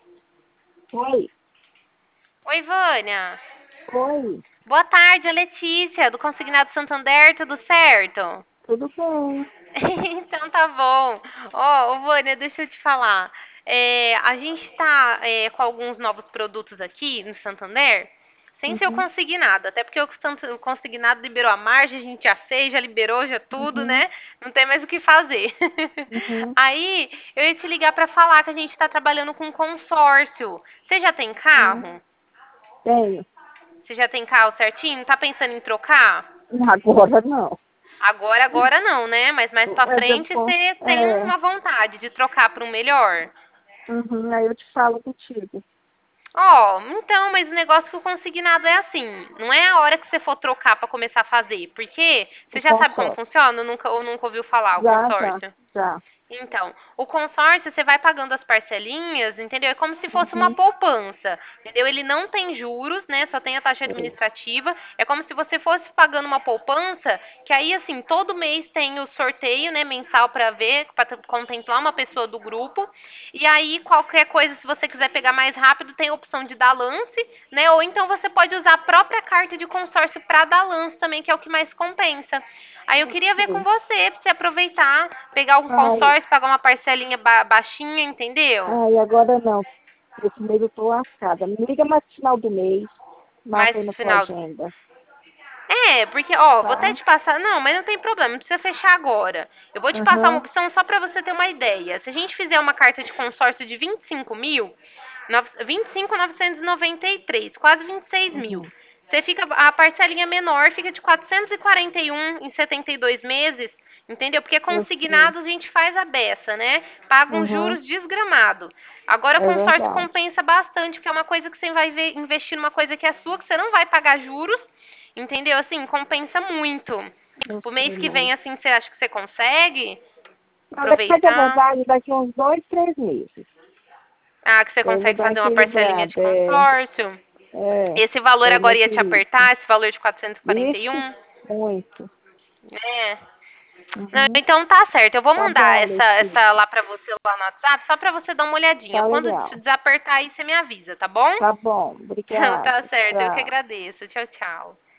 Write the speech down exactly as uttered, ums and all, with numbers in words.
Oi, Oi, Vânia. oi, Boa tarde, é Letícia, do Consignado Santander, tudo certo? tudo bem? Então tá bom. Ó, ô, Vânia, deixa eu te falar. É, a gente tá é, com alguns novos produtos aqui no Santander, sem ser o Uhum, consignado, até porque o Sant- o consignado liberou a margem, a gente já fez, já liberou, já tudo, uhum, né? Não tem mais o que fazer. uhum, Aí, eu ia te ligar pra falar que a gente tá trabalhando com consórcio. Você já tem uhum. carro? Tenho. Você já tem carro certinho? Tá pensando em trocar? Agora não. Agora, agora não, né? Mas mais pra Mas frente depois, você tem é, uma vontade de trocar para um melhor. uhum, aí eu te falo contigo. Ó, então, mas o negócio com o consignado é assim, não é a hora que você for trocar pra começar a fazer, porque você O já sabe como consórcio. funciona ou nunca, ou nunca ouviu falar o Já, já, consórcio? já. Então, o consórcio você vai pagando as parcelinhas, entendeu? É como se fosse uma Uhum, poupança, entendeu? Ele não tem juros, né? Só tem a taxa sei. administrativa. É como se você fosse pagando uma poupança, que aí assim, todo mês tem o sorteio, né, mensal para ver, para contemplar uma pessoa do grupo. E aí qualquer coisa, se você quiser pegar mais rápido, tem a opção de dar lance, né? Ou então você pode usar a própria carta de consórcio para dar lance também, que é o que mais compensa. Aí eu queria ver com Sei. você, pra você aproveitar, pegar um Ai, consórcio, pagar uma parcelinha ba baixinha, entendeu? ai, agora não. Esse mês eu tô lascada. Me liga mais no final do mês, Mais marca aí na tua final. agenda, É, porque, ó, vou até tá? te passar. Não, mas não tem problema, não precisa fechar agora. Eu vou te passar uma Aham, opção só pra você ter uma ideia. Se a gente fizer uma carta de consórcio de vinte e cinco mil, vinte e cinco mil novecentos e noventa e três, quase vinte e seis mil. uhum. Você fica, a parcelinha menor fica de quatrocentos e quarenta e um em setenta e dois meses, entendeu? Porque Eu sei. consignados a gente faz a beça, né? Paga uns Uhum, juros desgramado. Agora, é consórcio verdade. compensa bastante, porque é uma coisa que você vai ver- investir numa coisa que é sua, que você não vai pagar juros, entendeu? Assim, compensa muito. Eu Pro mês sei, que mas vem, assim, você acha que você consegue na verdade, a aproveitar? verdade, daqui uns dois, três meses. Ah, que você Pra ele consegue dar uma fazer uma parcelinha de equilibrada. É, consórcio? é, Esse valor pra ele agora ia te equilíbrio. apertar, esse valor de quatrocentos e quarenta e Ixi, um? muito. É. Não, Uhum. então tá certo. Eu vou Tá mandar bom, essa, Letícia. essa lá pra você lá no WhatsApp, só pra você dar uma olhadinha. Tá Quando legal. desapertar aí, você me avisa, tá bom? Tá bom. Então Obrigada. tá certo. Eu que Tchau. agradeço. Tchau, tchau.